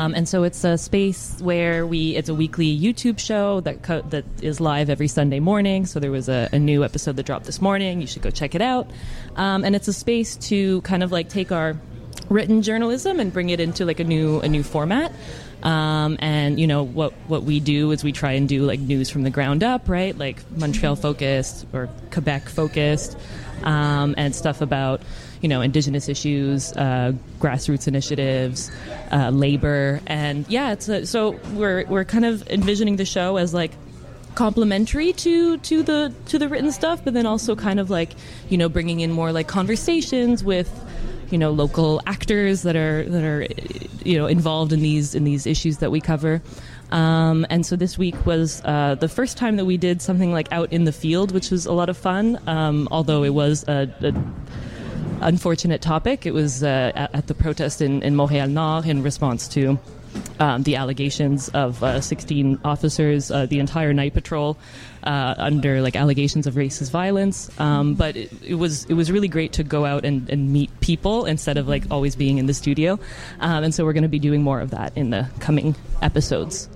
And so it's a space where it's a weekly YouTube show that is live every Sunday morning. So there was a new episode that dropped this morning. You should go check it out. And it's a space to kind of like take our written journalism and bring it into like a new format. And what we do is we try and do like news from the ground up, right? Like Montreal focused or Quebec focused, and stuff about Indigenous issues, grassroots initiatives, labor, and so we're kind of envisioning the show as like complementary to the written stuff, but then also kind of like bringing in more like conversations with local actors that are involved in these issues that we cover. And so this week was the first time that we did something like out in the field, which was a lot of fun. Although it was a unfortunate topic. It was at the protest in Montréal Nord in response to the allegations of 16 officers, the entire night patrol, under like allegations of racist violence. But it was really great to go out and meet people instead of like always being in the studio. And so we're going to be doing more of that in the coming episodes.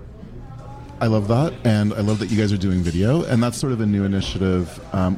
I love that, and I love that you guys are doing video, and that's sort of a new initiative.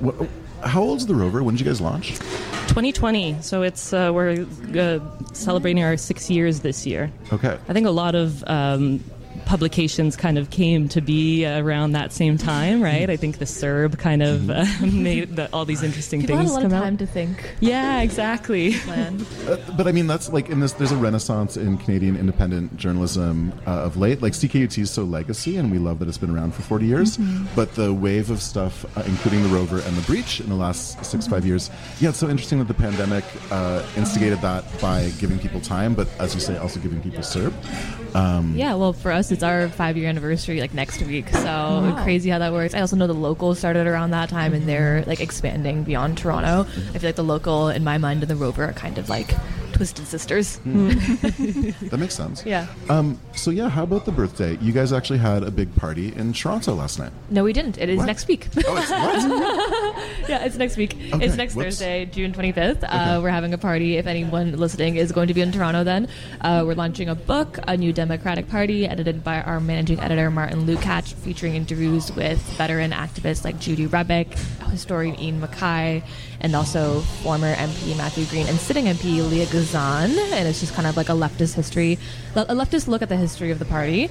How old's The Rover? When did you guys launch? 2020. So it's we're celebrating our 6 years this year. Okay. I think a lot of publications kind of came to be around that same time, right? I think the CERB kind of made all these interesting People things had a lot come of out. time to think. Yeah, exactly. But I mean, that's like there's a renaissance in Canadian independent journalism of late. Like CKUT is so legacy, and we love that it's been around for 40 years. Mm-hmm. But the wave of stuff, including The Rover and The Breach in the last 5 years, it's so interesting that the pandemic instigated that by giving people time, but as you say, also giving people CERB. Well, for us, it's our 5-year anniversary like next week, so crazy how that works. I also know the Local started around that time, and they're like expanding beyond Toronto. I feel like the Local, in my mind, and the Rover are kind of like twisted sisters. That makes sense. Yeah. How about the birthday? You guys actually had a big party in Toronto last night. No, we didn't. It is next week. Oh, it's what? Yeah, it's next week. Okay. It's next Thursday, June 25th. We're having a party. If anyone listening is going to be in Toronto then, we're launching a book, A New Democratic Party, edited by our managing editor, Martin Lukács, featuring interviews with veteran activists like Judy Rebick, historian Ian Mackay, and also former MP Matthew Green and sitting MP Leah Gazan. And it's just kind of like a leftist look at the history of the party.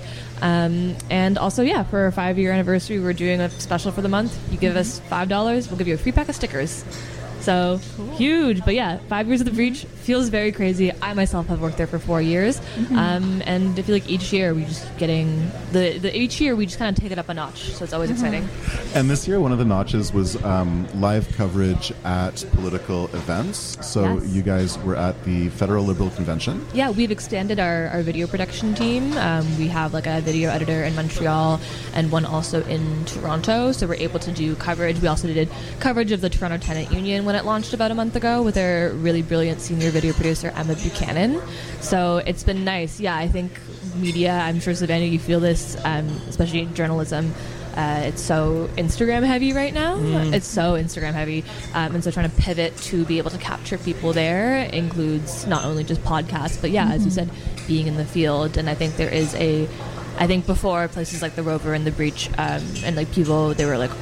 And also, for our 5-year anniversary, we're doing a special for the month. You give us $5, we'll give you a free pack of stickers. So huge. But 5 years of The Breach feels very crazy. I myself have worked there for 4 years. And I feel like each year we just getting each year we just kind of take it up a notch. So it's always exciting. And this year one of the notches was live coverage at political events. So you guys were at the Federal Liberal Convention. Yeah, we've extended our video production team. We have like a video editor in Montreal and one also in Toronto. So we're able to do coverage. We also did coverage of the Toronto Tenant Union when it launched about a month ago with our really brilliant senior video producer Emma Buchanan. So it's been nice. Yeah, I think media, I'm sure Savannah, you feel this, especially in journalism. It's so Instagram heavy right now. It's so Instagram heavy. And so trying to pivot to be able to capture people there includes not only just podcasts, but as you said, being in the field. And I think there is I think before places like The Rover and The Breach and like people, they were like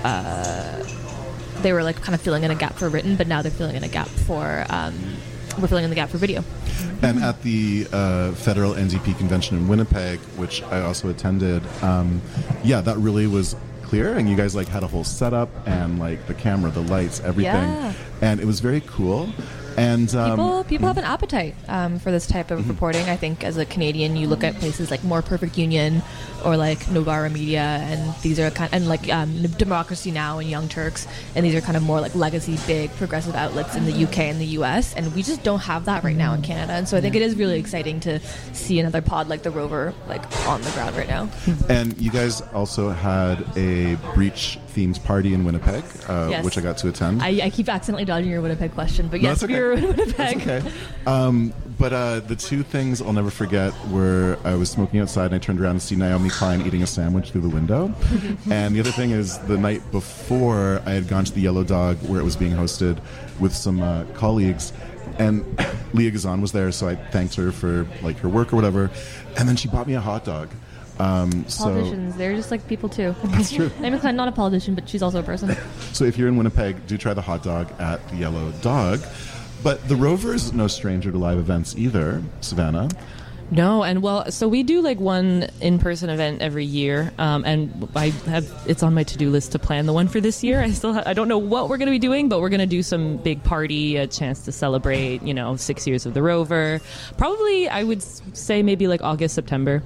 kind of filling in a gap for written, but now they're filling in a gap for we're filling in the gap for video. And at the Federal NDP convention in Winnipeg, which I also attended, that really was clear, and you guys like had a whole setup and like the camera, the lights, everything, and it was very cool. And people have an appetite for this type of reporting. I think as a Canadian, you look at places like More Perfect Union or like Novara Media, and these are Democracy Now! And Young Turks, and these are kind of more like legacy, big, progressive outlets in the UK and the US, and we just don't have that right now in Canada. And so I think it is really exciting to see another pod like The Rover like on the ground right now. And you guys also had a Breach themed party in Winnipeg, which I got to attend. I keep accidentally dodging your Winnipeg question, but yes, we were in Winnipeg. That's okay. But the two things I'll never forget were I was smoking outside and I turned around to see Naomi Klein eating a sandwich through the window. And the other thing is the night before I had gone to the Yellow Dog where it was being hosted with some colleagues, And Leah Gazan was there, so I thanked her for like her work or whatever. And then she bought me a hot dog. Politicians, they're just like people too. That's true. I'm not a politician, but she's also a person. So if you're in Winnipeg, do try the hot dog at the Yellow Dog. But the Rover is no stranger to live events either, Savannah. No, and well, so we do like one in-person event every year, and it's on my to-do list to plan the one for this year. I don't know what we're going to be doing, but we're going to do some big party, a chance to celebrate, 6 years of the Rover. Probably, I would say maybe like August, September.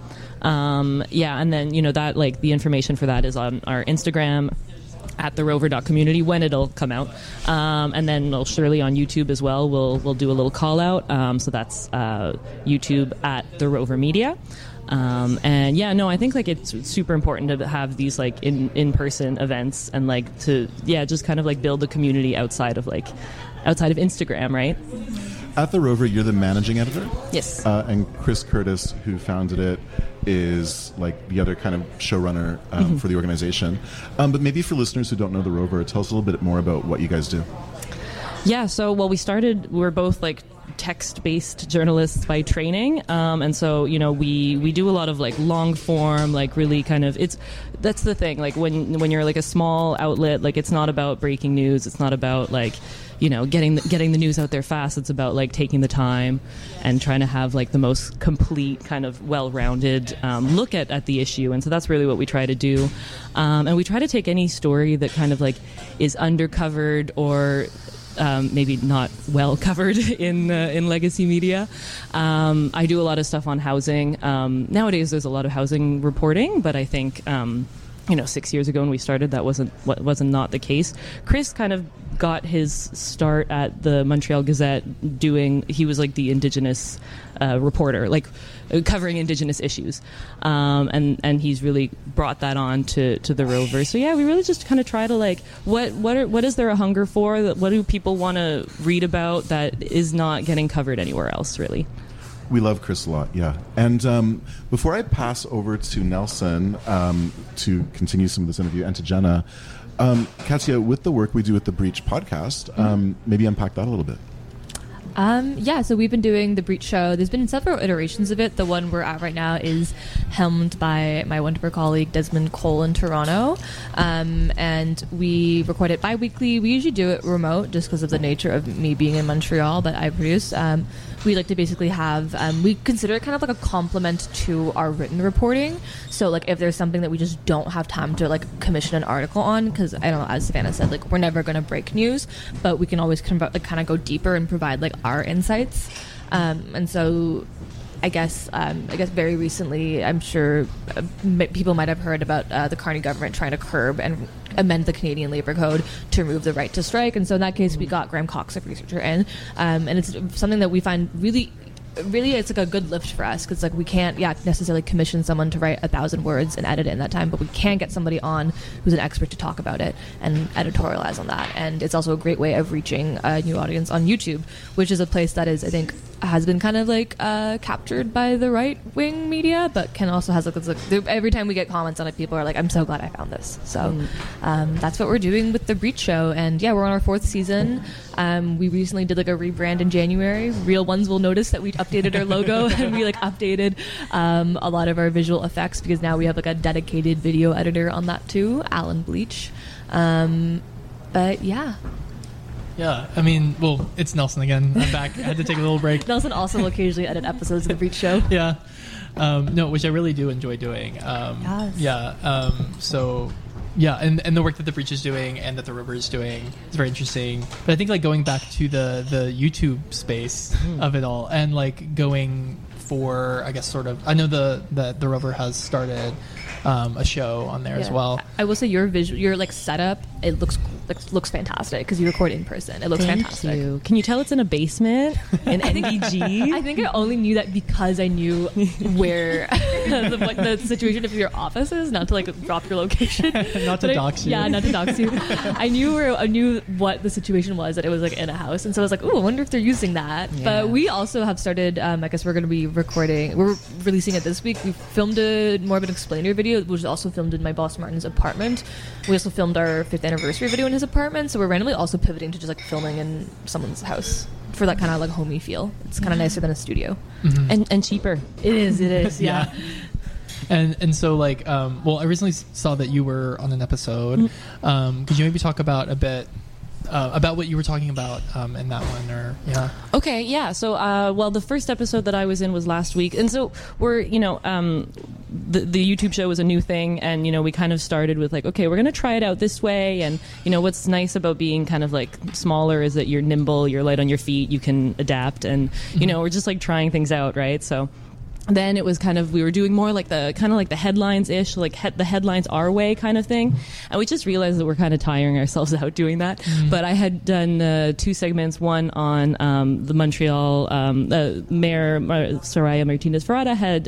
And then that like the information for that is on our Instagram at therover.community when it'll come out, and then surely on YouTube as well. We'll do a little call out. So that's YouTube at The Rover Media. I think like it's super important to have these like in-person events and like to just kind of like build the community outside of Instagram, right? At The Rover, you're the managing editor? Yes. And Chris Curtis, who founded it, is like the other kind of showrunner for the organization. But maybe for listeners who don't know The Rover, tell us a little bit more about what you guys do. Yeah, so we're both like text-based journalists by training, and so we do a lot of like long form, like really kind of that's the thing, like when you're like a small outlet, like it's not about breaking news, it's not about like getting the news out there fast. It's about like taking the time and trying to have like the most complete kind of well-rounded look at the issue. And so that's really what we try to do. And we try to take any story that kind of like is undercovered or maybe not well covered in legacy media. I do a lot of stuff on housing. Nowadays, there's a lot of housing reporting, but I think 6 years ago when we started, that wasn't not the case. Chris kind of got his start at the Montreal Gazette he was like the Indigenous reporter, like covering Indigenous issues, and he's really brought that on to the Rover. So we really just kind of try to like what is there a hunger for? What do people want to read about that is not getting covered anywhere else, really? We love Chris a lot, yeah. And before I pass over to Nelson to continue some of this interview, and to Jenna, Katya, with the work we do with the Breach podcast, maybe unpack that a little bit. So we've been doing the Breach show. There's been several iterations of it. The one we're at right now is helmed by my wonderful colleague Desmond Cole in Toronto, and we record it bi-weekly. We usually do it remote just because of the nature of me being in Montreal, but I produce. We like to basically have, we consider it kind of like a complement to our written reporting. So like if there's something that we just don't have time to like commission an article on, because I don't know, as Savannah said, like we're never going to break news, but we can always kind of go deeper and provide like our insights. And so I guess very recently, I'm sure people might have heard about the Carney government trying to curb and amend the Canadian Labour Code to remove the right to strike. And so in that case, we got Graham Cox, a researcher, in. And it's something that we find really it's like a good lift for us, because like we can't necessarily commission someone to write 1,000 words and edit it in that time, but we can get somebody on who's an expert to talk about it and editorialize on that. And it's also a great way of reaching a new audience on YouTube, which is a place that is, I think, has been kind of like captured by the right-wing media, but can also has like every time we get comments on it, people are like, I'm so glad I found this. So that's what we're doing with the Breach show. And we're on our 4th season. We recently did like a rebrand in January. Real ones will notice that we updated our logo and we like updated a lot of our visual effects, because now we have like a dedicated video editor on that too, Alan Bleach. But yeah. Yeah, I mean, well, it's Nelson again. I'm back. I had to take a little break. Nelson also will occasionally edit episodes of the Breach show. Yeah. No, which I really do enjoy doing. Yes. Yeah. And the work that the Breach is doing and that the Rover is doing is very interesting. But I think like going back to the YouTube space of it all, and like going for, I guess, sort of, I know the Rover has started a show on there as well. I will say your like setup, it looks fantastic, because you record in person. It looks fantastic. You. Can you tell it's in a basement in NBG? I think I only knew that because I knew where the situation of your office is, not to like drop your location. Not to dox you. Yeah, not to dox you. I knew what the situation was, that it was like in a house, and so I was like, oh, I wonder if they're using that. Yeah. But we also have started, I guess we're going to be we're releasing it this week. We filmed more of an explainer video, which was also filmed in my boss Martin's apartment. We also filmed our 5th anniversary video in his apartment, so we're randomly also pivoting to just like filming in someone's house. for that kind of like homey feel. It's kind of nicer than a studio. And cheaper. It is. Yeah. And so like well, I recently saw that you were on an episode. Could you maybe talk about a bit about what you were talking about in that one, or Okay, yeah. So, well, the first episode that I was in was last week, and so we're, the YouTube show was a new thing, and we kind of started with like, okay, we're going to try it out this way, and what's nice about being kind of like smaller is that you're nimble, you're light on your feet, you can adapt, and we're just like trying things out, right? So. Then it was kind of, we were doing more like the headlines-ish, like the headlines our way kind of thing. And we just realized that we're kind of tiring ourselves out doing that. But I had done 2 segments, one on the Montreal Mayor Soraya Martinez-Ferrada had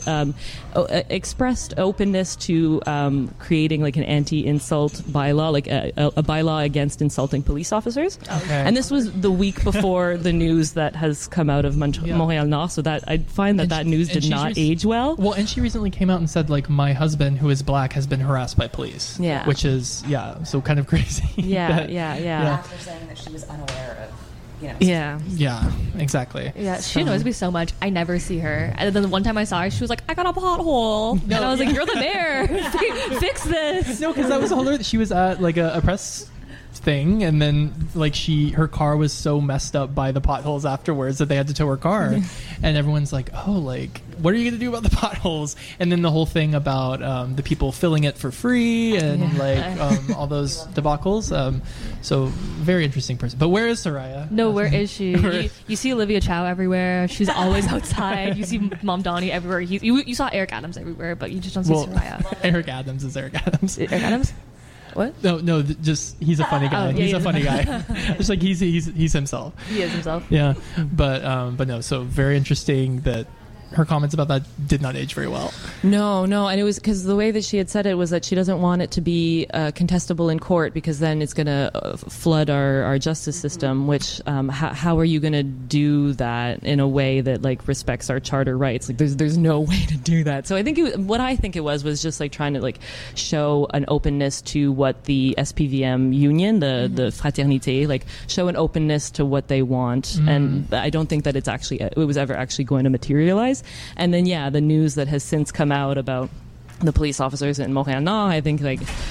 expressed openness to creating like an anti-insult bylaw, like a bylaw against insulting police officers. Okay. And this was the week before the news that has come out of Montreal Nord, so that I find that news did not age well. Well, and she recently came out and said like, my husband, who is black, has been harassed by police. Yeah. Which is so kind of crazy. Yeah. After saying that she was unaware of, Yeah, exactly. Yeah, she annoys me so much. I never see her. And then the one time I saw her, she was like, I got a pothole. And I was like, you're the mayor. Fix this. No, because that was hilarious. She was at like a press thing, and then like her car was so messed up by the potholes afterwards that they had to tow her car. And everyone's like, oh, like, what are you gonna do about the potholes? And then the whole thing about the people filling it for free and all those debacles. So very interesting person. But where is Soraya? No, where is she? You see Olivia Chow everywhere. She's always outside. You see Mom Donnie everywhere. You saw Eric Adams everywhere, but you just don't see Soraya. Eric Adams is Eric Adams. Eric Adams? What? No, just he's a funny guy. He's a funny guy. It's like he's himself. He is himself. Yeah, but no. So very interesting that her comments about that did not age very well. No, and it was because the way that she had said it was that she doesn't want it to be contestable in court, because then it's going to flood our justice system. Which how are you going to do that in a way that like respects our charter rights? Like there's no way to do that. So I think what I think it was just like trying to like show an openness to what the SPVM union, the Fraternité, like show an openness to what they want. And I don't think that it was ever actually going to materialize. And then the news that has since come out about the police officers in Montréal Nord, I think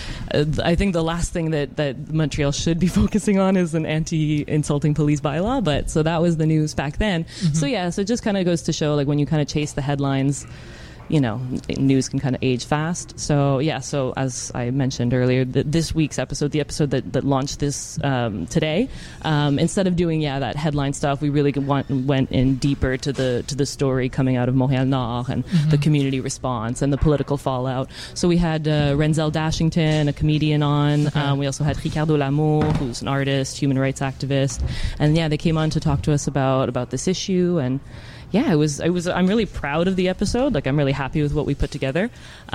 the last thing that Montreal should be focusing on is an anti-insulting police bylaw. But so that was the news back then. So it just kind of goes to show like when you kind of chase the headlines, news can kind of age fast. So as I mentioned earlier, this week's episode, the episode that launched this today, instead of doing that headline stuff, we really went in deeper to the story coming out of Montréal Nord and the community response and the political fallout. So we had Renzel Dashington, a comedian, on. We also had Ricardo Lamour, who's an artist, human rights activist, and they came on to talk to us about this issue. And I'm really proud of the episode. Like, I'm really happy with what we put together.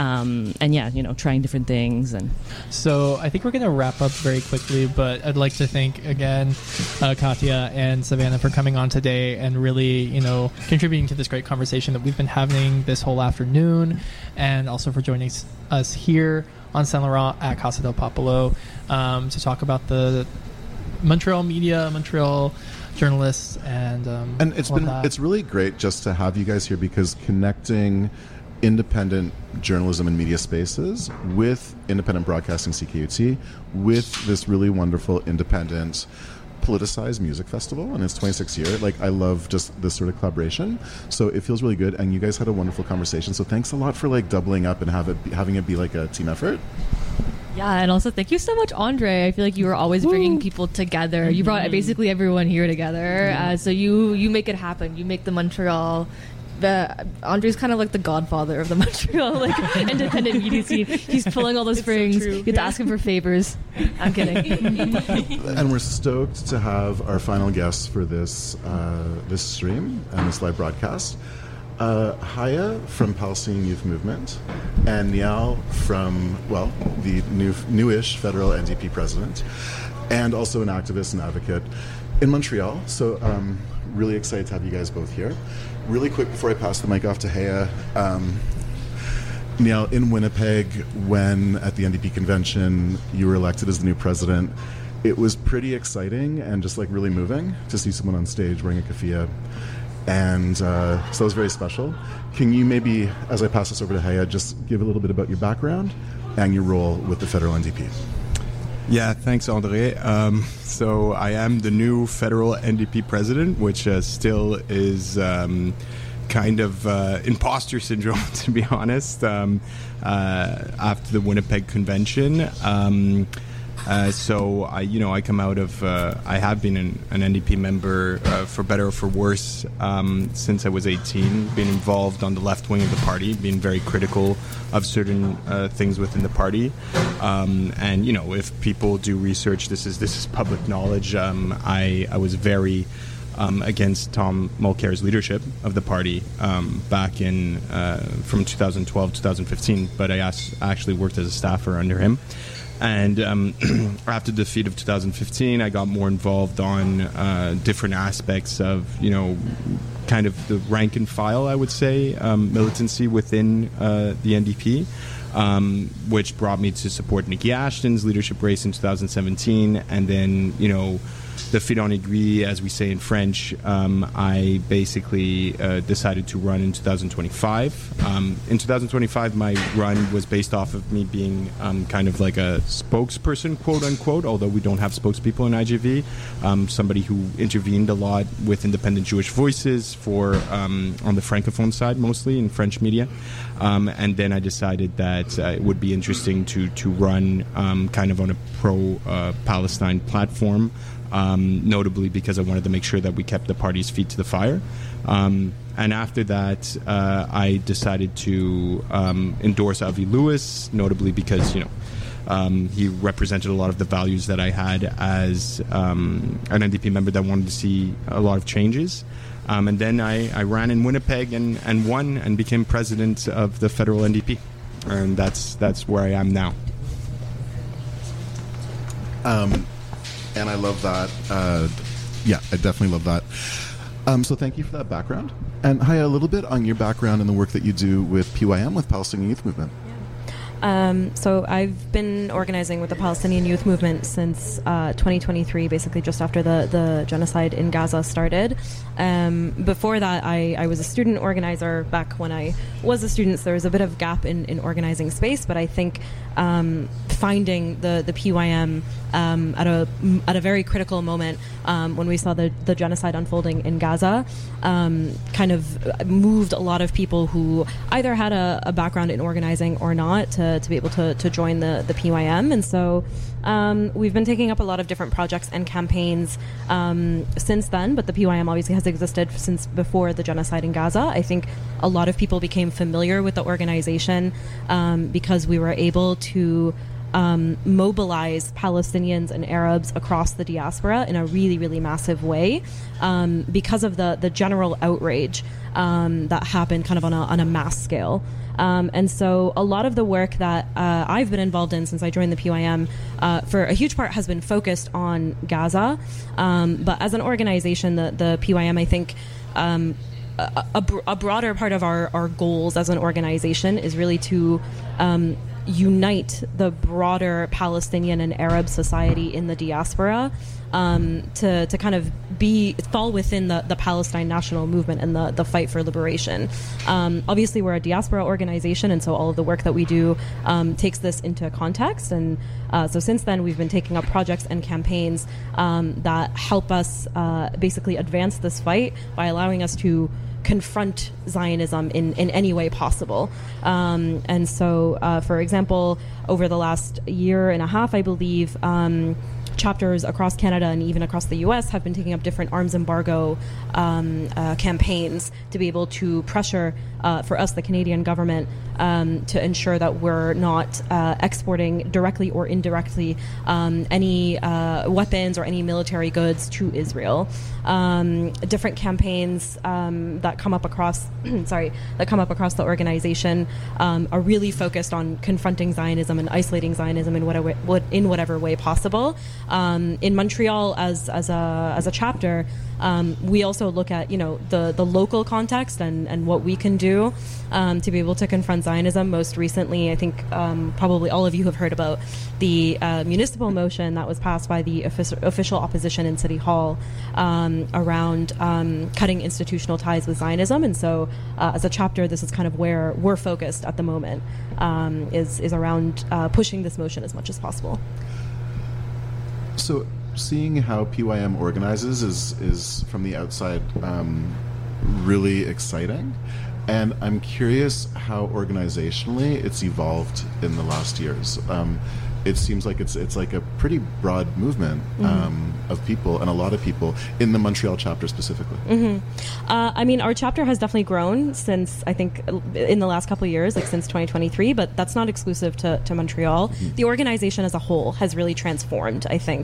Trying different things. And so I think we're going to wrap up very quickly, but I'd like to thank again Katya and Savannah for coming on today and really, contributing to this great conversation that we've been having this whole afternoon, and also for joining us here on Saint Laurent at Casa del Popolo to talk about the Montreal media, Montreal journalists, and it's really great just to have you guys here, because connecting independent journalism and media spaces with independent broadcasting, CKUT, with this really wonderful independent politicized music festival in its 26th year. Like, I love just this sort of collaboration, so it feels really good. And you guys had a wonderful conversation, so thanks a lot for like doubling up and having it be like a team effort. Yeah, and also thank you so much, Andre. I feel like you were always bringing people together. You brought basically everyone here together. So you make it happen. You make the Montreal. Andre's kind of like the godfather of the Montreal independent media scene. He's pulling all the strings. You have to ask him for favors. I'm kidding. And we're stoked to have our final guests for this stream and this live broadcast. Haya from Palestinian Youth Movement, and Niall from, the newish federal NDP president, and also an activist and advocate in Montreal. So really excited to have you guys both here. Really quick before I pass the mic off to Haya, Niall, in Winnipeg, when at the NDP convention you were elected as the new president, it was pretty exciting and just like really moving to see someone on stage wearing a keffiyeh. And so it was very special. Can you maybe, as I pass this over to Haya, just give a little bit about your background and your role with the federal NDP? Yeah, thanks, Andre. So I am the new federal NDP president, which still is kind of imposter syndrome, to be honest, after the Winnipeg convention. So I come out of I have been an NDP member for better or for worse since I was 18. Been involved on the left wing of the party, been very critical of certain things within the party. And if people do research, this is public knowledge. I was very against Tom Mulcair's leadership of the party back in from 2012 2015. But I actually worked as a staffer under him. And after the defeat of 2015, I got more involved on different aspects of, kind of the rank and file, I would say, militancy within the NDP, which brought me to support Nikki Ashton's leadership race in 2017. And then, the fil en aiguille, as we say in French, I basically decided to run in 2025. In 2025, my run was based off of me being kind of like a spokesperson, quote unquote, although we don't have spokespeople in IJV. Somebody who intervened a lot with independent Jewish voices for on the Francophone side, mostly in French media. And then I decided that it would be interesting to run kind of on a pro-Palestine platform. Notably because I wanted to make sure that we kept the party's feet to the fire. And after that, I decided to endorse Avi Lewis, notably because, he represented a lot of the values that I had as an NDP member that wanted to see a lot of changes. And then I ran in Winnipeg and won and became president of the federal NDP. And that's where I am now. And I love that. I definitely love that. So thank you for that background. And Haya, a little bit on your background and the work that you do with PYM, with Palestinian Youth Movement. So I've been organizing with the Palestinian Youth Movement since 2023, basically just after the genocide in Gaza started. Before that, I was a student organizer. Back when I was a student, so there was a bit of gap in organizing space, but I think finding the PYM at a very critical moment when we saw the genocide unfolding in Gaza kind of moved a lot of people who either had a background in organizing or not to be able to join the PYM. And so we've been taking up a lot of different projects and campaigns since then, but the PYM obviously has existed since before the genocide in Gaza. I think a lot of people became familiar with the organization because we were able to mobilize Palestinians and Arabs across the diaspora in a really, really massive way because of the general outrage that happened kind of on a mass scale. And so a lot of the work that I've been involved in since I joined the PYM for a huge part has been focused on Gaza. But as an organization, the PYM, I think, a broader part of our goals as an organization is really to unite the broader Palestinian and Arab society in the diaspora to kind of fall within the Palestine national movement and the fight for liberation. Obviously, we're a diaspora organization, and so all of the work that we do takes this into context. And so since then, we've been taking up projects and campaigns that help us basically advance this fight by allowing us to confront Zionism in any way possible. And so, for example, over the last year and a half, I believe, chapters across Canada and even across the U.S. have been taking up different arms embargo campaigns to be able to pressure, for us, the Canadian government, to ensure that we're not exporting directly or indirectly any weapons or any military goods to Israel. Different campaigns that come up across the organization are really focused on confronting Zionism and isolating Zionism in whatever way possible. In Montreal, as a chapter, we also look at the local context and what we can do to be able to confront Zionism. Most recently, I think probably all of you have heard about the municipal motion that was passed by the official opposition in City Hall around cutting institutional ties with Zionism. And so as a chapter, this is kind of where we're focused at the moment, is around pushing this motion as much as possible. So seeing how PYM organizes is from the outside really exciting. And I'm curious how organizationally it's evolved in the last years. It seems like it's like a pretty broad movement of people, and a lot of people in the Montreal chapter specifically. I mean, our chapter has definitely grown since, I think, in the last couple of years, like since 2023, but that's not exclusive to Montreal. The organization as a whole has really transformed, I think.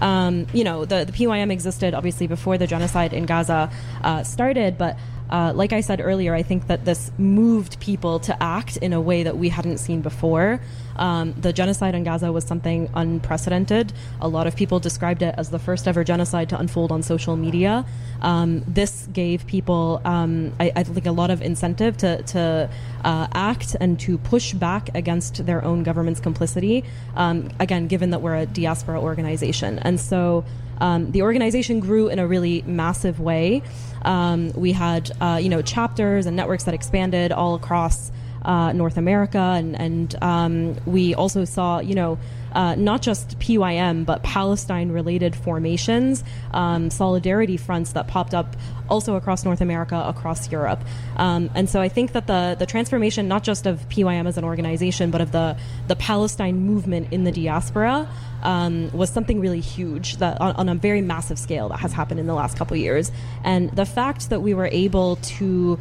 The PYM existed, obviously, before the genocide in Gaza started, but like I said earlier, I think that this moved people to act in a way that we hadn't seen before. The genocide in Gaza was something unprecedented. A lot of people described it as the first ever genocide to unfold on social media. This gave people, I think, a lot of incentive to act and to push back against their own government's complicity, again, given that we're a diaspora organization. And so the organization grew in a really massive way. We had, chapters and networks that expanded all across North America, and we also saw, not just PYM, but Palestine-related formations, solidarity fronts that popped up also across North America, across Europe. And so I think that the transformation, not just of PYM as an organization, but of the Palestine movement in the diaspora, was something really huge that on a very massive scale that has happened in the last couple of years. And the fact that we were able to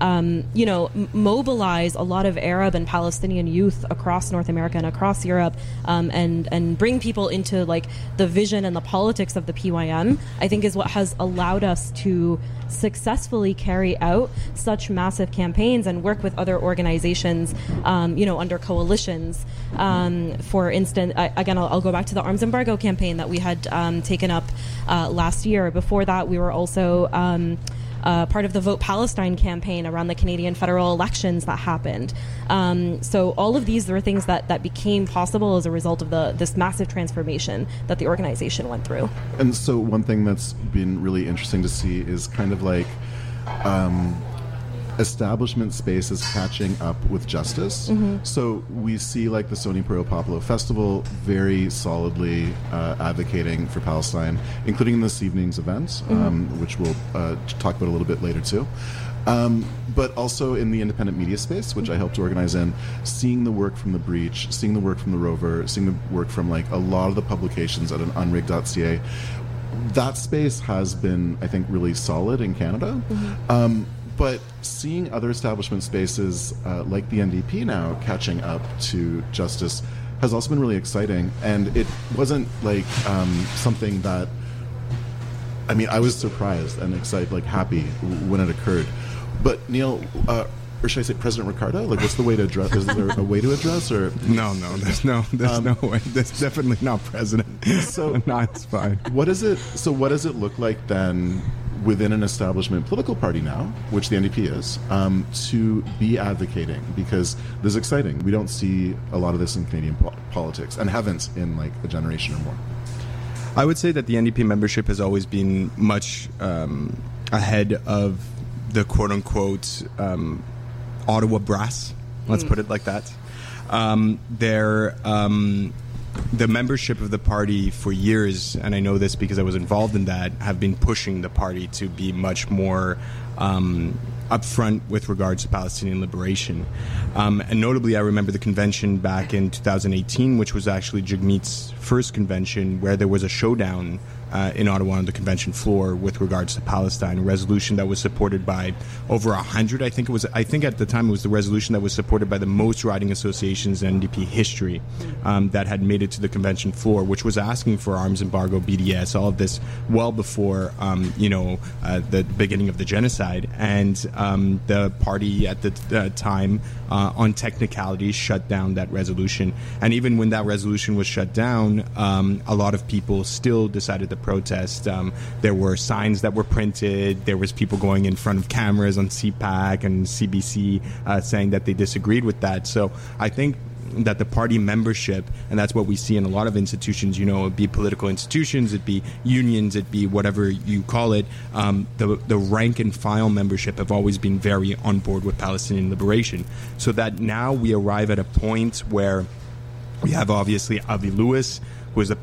mobilize a lot of Arab and Palestinian youth across North America and across Europe, and bring people into like the vision and the politics of the PYM, I think is what has allowed us to successfully carry out such massive campaigns and work with other organizations, under coalitions. For instance, I'll go back to the arms embargo campaign that we had taken up last year. Before that, we were also part of the Vote Palestine campaign around the Canadian federal elections that happened. So all of these were things that became possible as a result of this massive transformation that the organization went through. And so one thing that's been really interesting to see is kind of like establishment spaces catching up with justice. So we see like the Sony Pro Popolo Festival very solidly advocating for Palestine, including this evening's event, which we'll talk about a little bit later too. But also in the independent media space, which I helped organize in, seeing the work from The Breach, seeing the work from The Rover, seeing the work from like a lot of the publications at an unrig.ca, that space has been, I think, really solid in Canada. But seeing other establishment spaces like the NDP now catching up to justice has also been really exciting. And it wasn't like something that, I mean, I was surprised and excited, like happy when it occurred. But Neil, or should I say President Ricardo? Like, what's the way to address? Is there a way to address, or no? There's no way. There's definitely not president. So no, it's fine. What is it? So what does it look like then within an establishment political party now, which the NDP is, to be advocating? Because this is exciting. We don't see a lot of this in Canadian politics, and haven't in like a generation or more. I would say that the NDP membership has always been much ahead of the quote-unquote Ottawa brass. Let's put it like that. The membership of the party for years, and I know this because I was involved in that, have been pushing the party to be much more upfront with regards to Palestinian liberation. And notably, I remember the convention back in 2018, which was actually Jagmeet's first convention, where there was a showdown in Ottawa on the convention floor with regards to Palestine, a resolution that was supported by over 100. I think at the time it was the resolution that was supported by the most riding associations in NDP history that had made it to the convention floor, which was asking for arms embargo, BDS, all of this well before the beginning of the genocide. And the party at the time, on technicalities, shut down that resolution. And even when that resolution was shut down, a lot of people still decided to protest. There were signs that were printed. There was people going in front of cameras on CPAC and CBC saying that they disagreed with that. So I think that the party membership, and that's what we see in a lot of institutions, it'd be political institutions, it'd be unions, it'd be whatever you call it, the rank and file membership have always been very on board with Palestinian liberation. So that now we arrive at a point where we have obviously Avi Lewis, who is the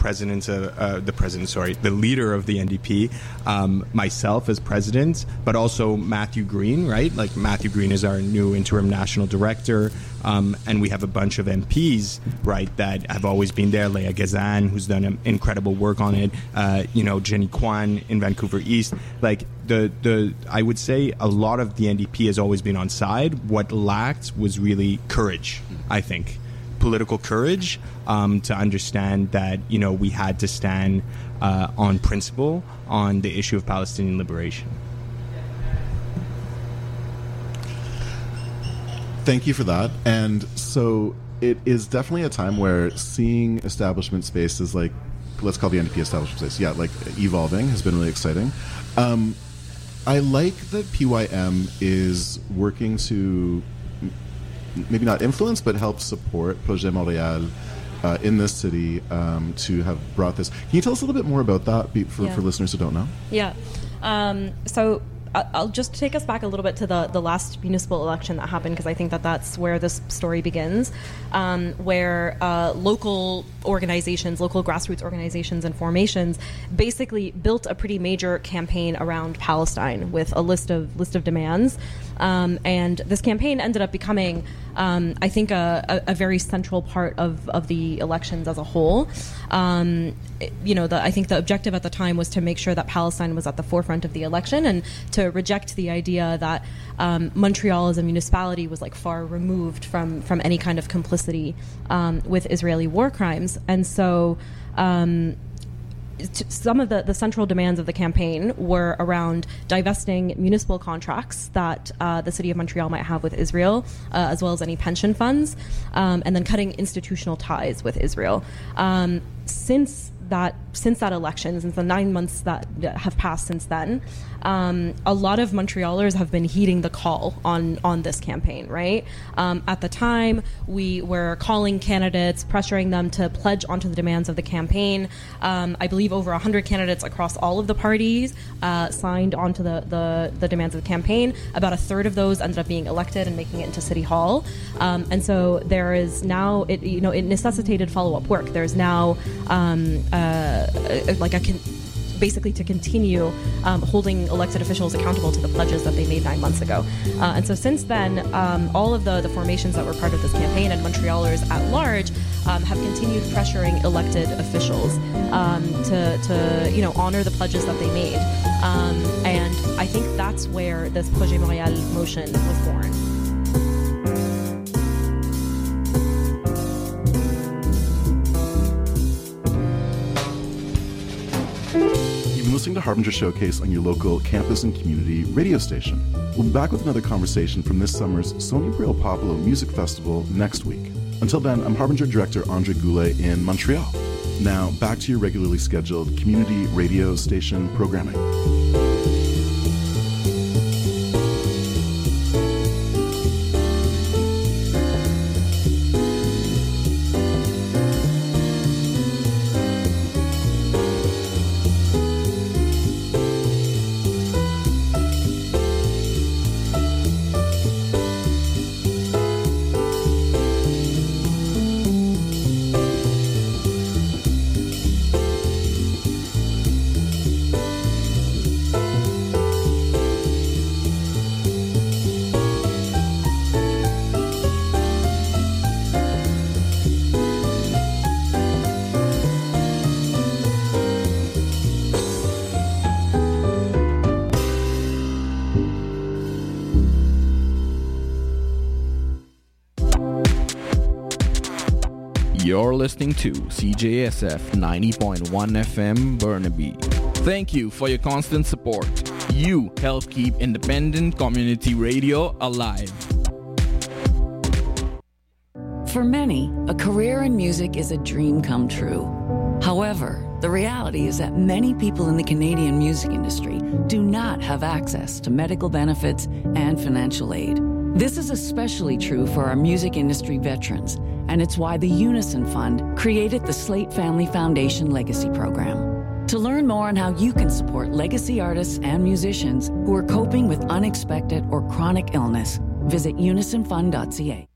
leader of the NDP, myself as president, but also Matthew Green, right? Like Matthew Green is our new interim national director, and we have a bunch of MPs, right, that have always been there. Leah Gazan, who's done incredible work on it. Jenny Kwan in Vancouver East. Like I would say a lot of the NDP has always been on side. What lacked was really courage, I think. Political courage to understand that we had to stand on principle on the issue of Palestinian liberation. Thank you for that. And so it is definitely a time where seeing establishment spaces like, let's call the NDP establishment space, evolving has been really exciting. I like that PYM is working to maybe not influence, but help support Projet Montréal in this city to have brought this. Can you tell us a little bit more about that for listeners who don't know? Yeah. So I'll just take us back a little bit to the last municipal election that happened, because I think that's where this story begins, where local organizations, local grassroots organizations and formations basically built a pretty major campaign around Palestine with a list of demands. And this campaign ended up becoming, I think, a very central part of the elections as a whole. I think the objective at the time was to make sure that Palestine was at the forefront of the election and to reject the idea that Montreal as a municipality was far removed from any kind of complicity with Israeli war crimes. And so some of the central demands of the campaign were around divesting municipal contracts that the city of Montreal might have with Israel, as well as any pension funds, and then cutting institutional ties with Israel. Since that election, since the 9 months that have passed since then, a lot of Montrealers have been heeding the call on this campaign, right? At the time, we were calling candidates, pressuring them to pledge onto the demands of the campaign. I believe over 100 candidates across all of the parties signed onto the demands of the campaign. About a third of those ended up being elected and making it into City Hall. And so there is now, it necessitated follow-up work. There's now basically to continue holding elected officials accountable to the pledges that they made 9 months ago. And so since then, all of the formations that were part of this campaign and Montrealers at large have continued pressuring elected officials to honor the pledges that they made. And I think that's where this Projet Montréal motion was born. Listening to Harbinger Showcase on your local campus and community radio station. We'll be back with another conversation from this summer's Sony Brill Popolo Music Festival next week. Until then, I'm Harbinger Director Andre Goulet in Montreal. Now, back to your regularly scheduled community radio station programming. You're listening to CJSF 90.1 FM Burnaby. Thank you for your constant support. You help keep independent community radio alive. For many, a career in music is a dream come true. However, the reality is that many people in the Canadian music industry do not have access to medical benefits and financial aid. This is especially true for our music industry veterans, and it's why the Unison Fund created the Slate Family Foundation Legacy Program. To learn more on how you can support legacy artists and musicians who are coping with unexpected or chronic illness, visit unisonfund.ca.